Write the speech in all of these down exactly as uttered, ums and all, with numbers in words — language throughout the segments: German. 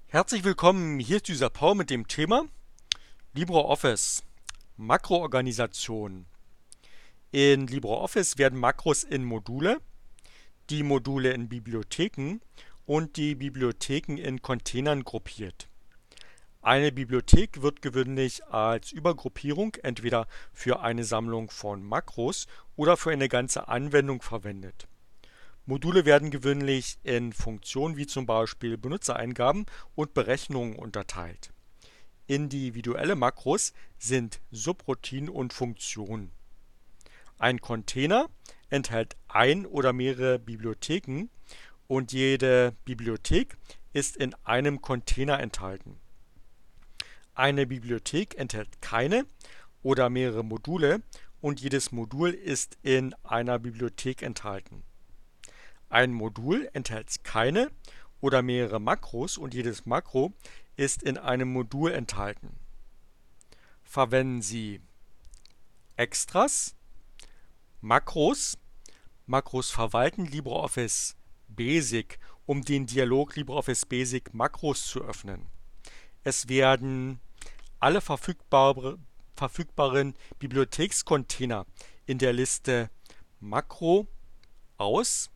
Herzlich willkommen, hier ist dieser Paul mit dem Thema LibreOffice, Makroorganisation. In LibreOffice werden Makros in Module, die Module in Bibliotheken und die Bibliotheken in Containern gruppiert. Eine Bibliothek wird gewöhnlich als Übergruppierung entweder für eine Sammlung von Makros oder für eine ganze Anwendung verwendet. Module werden gewöhnlich in Funktionen wie zum Beispiel Benutzereingaben und Berechnungen unterteilt. Individuelle Makros sind Subroutinen und Funktionen. Ein Container enthält ein oder mehrere Bibliotheken und jede Bibliothek ist in einem Container enthalten. Eine Bibliothek enthält keine oder mehrere Module und jedes Modul ist in einer Bibliothek enthalten. Ein Modul enthält keine oder mehrere Makros und jedes Makro ist in einem Modul enthalten. Verwenden Sie Extras, Makros. Makros verwalten LibreOffice Basic, um den Dialog LibreOffice Basic Makros zu öffnen. Es werden alle verfügbare, verfügbaren Bibliothekscontainer in der Liste Makro aus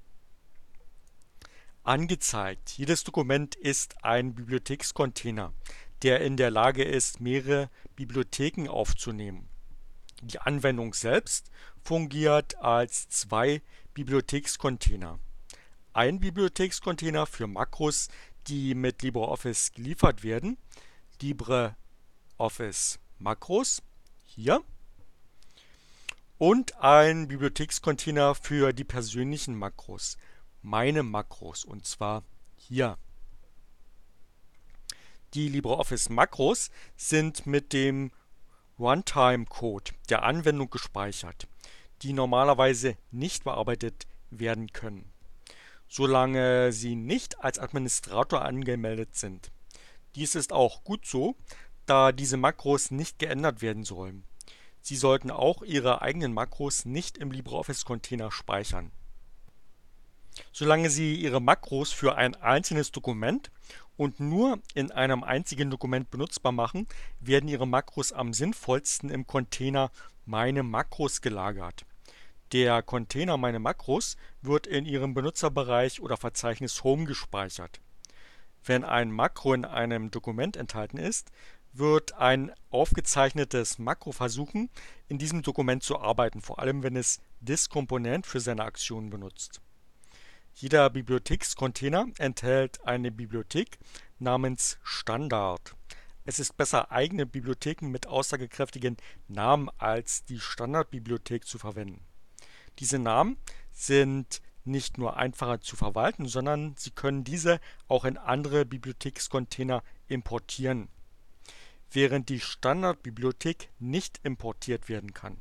angezeigt. Jedes Dokument ist ein Bibliothekscontainer, der in der Lage ist, mehrere Bibliotheken aufzunehmen. Die Anwendung selbst fungiert als zwei Bibliothekscontainer. Ein Bibliothekscontainer für Makros, die mit LibreOffice geliefert werden, LibreOffice Makros, hier, und ein Bibliothekscontainer für die persönlichen Makros, meine Makros, und zwar hier. Die LibreOffice Makros sind mit dem Runtime-Code der Anwendung gespeichert, die normalerweise nicht bearbeitet werden können, solange sie nicht als Administrator angemeldet sind. Dies ist auch gut so, da diese Makros nicht geändert werden sollen. Sie sollten auch Ihre eigenen Makros nicht im LibreOffice-Container speichern. Solange Sie Ihre Makros für ein einzelnes Dokument und nur in einem einzigen Dokument benutzbar machen, werden Ihre Makros am sinnvollsten im Container Meine Makros gelagert. Der Container Meine Makros wird in Ihrem Benutzerbereich oder Verzeichnis Home gespeichert. Wenn ein Makro in einem Dokument enthalten ist, wird ein aufgezeichnetes Makro versuchen, in diesem Dokument zu arbeiten, vor allem wenn es Disk-Komponent für seine Aktionen benutzt. Jeder Bibliothekscontainer enthält eine Bibliothek namens Standard. Es ist besser, eigene Bibliotheken mit aussagekräftigen Namen als die Standardbibliothek zu verwenden. Diese Namen sind nicht nur einfacher zu verwalten, sondern Sie können diese auch in andere Bibliothekscontainer importieren, während die Standardbibliothek nicht importiert werden kann.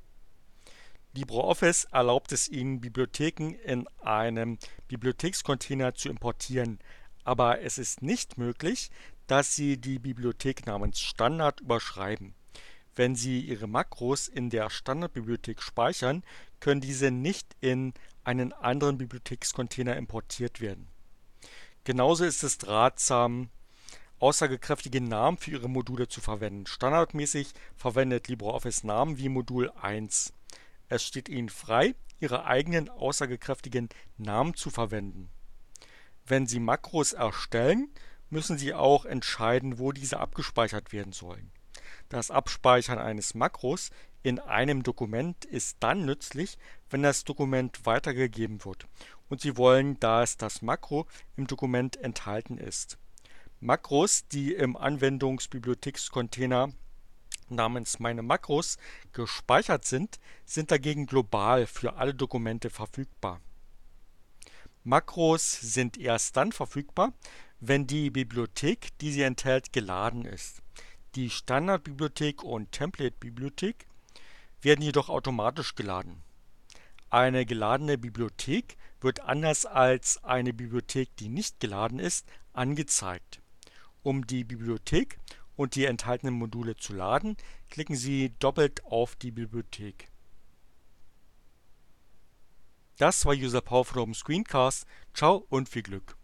LibreOffice erlaubt es Ihnen, Bibliotheken in einem Bibliothekscontainer zu importieren, aber es ist nicht möglich, dass Sie die Bibliothek namens Standard überschreiben. Wenn Sie Ihre Makros in der Standardbibliothek speichern, können diese nicht in einen anderen Bibliothekscontainer importiert werden. Genauso ist es ratsam, aussagekräftige Namen für Ihre Module zu verwenden. Standardmäßig verwendet LibreOffice Namen wie Modul eins. Es steht Ihnen frei, Ihre eigenen aussagekräftigen Namen zu verwenden. Wenn Sie Makros erstellen, müssen Sie auch entscheiden, wo diese abgespeichert werden sollen. Das Abspeichern eines Makros in einem Dokument ist dann nützlich, wenn das Dokument weitergegeben wird und Sie wollen, dass das Makro im Dokument enthalten ist. Makros, die im Anwendungsbibliothekscontainer namens Meine Makros gespeichert sind, sind dagegen global für alle Dokumente verfügbar. Makros sind erst dann verfügbar, wenn die Bibliothek, die sie enthält, geladen ist. Die Standardbibliothek und Template-Bibliothek werden jedoch automatisch geladen. Eine geladene Bibliothek wird anders als eine Bibliothek, die nicht geladen ist, angezeigt. Um die Bibliothek und die enthaltenen Module zu laden, klicken Sie doppelt auf die Bibliothek. Das war User Power from Screencast. Ciao und viel Glück!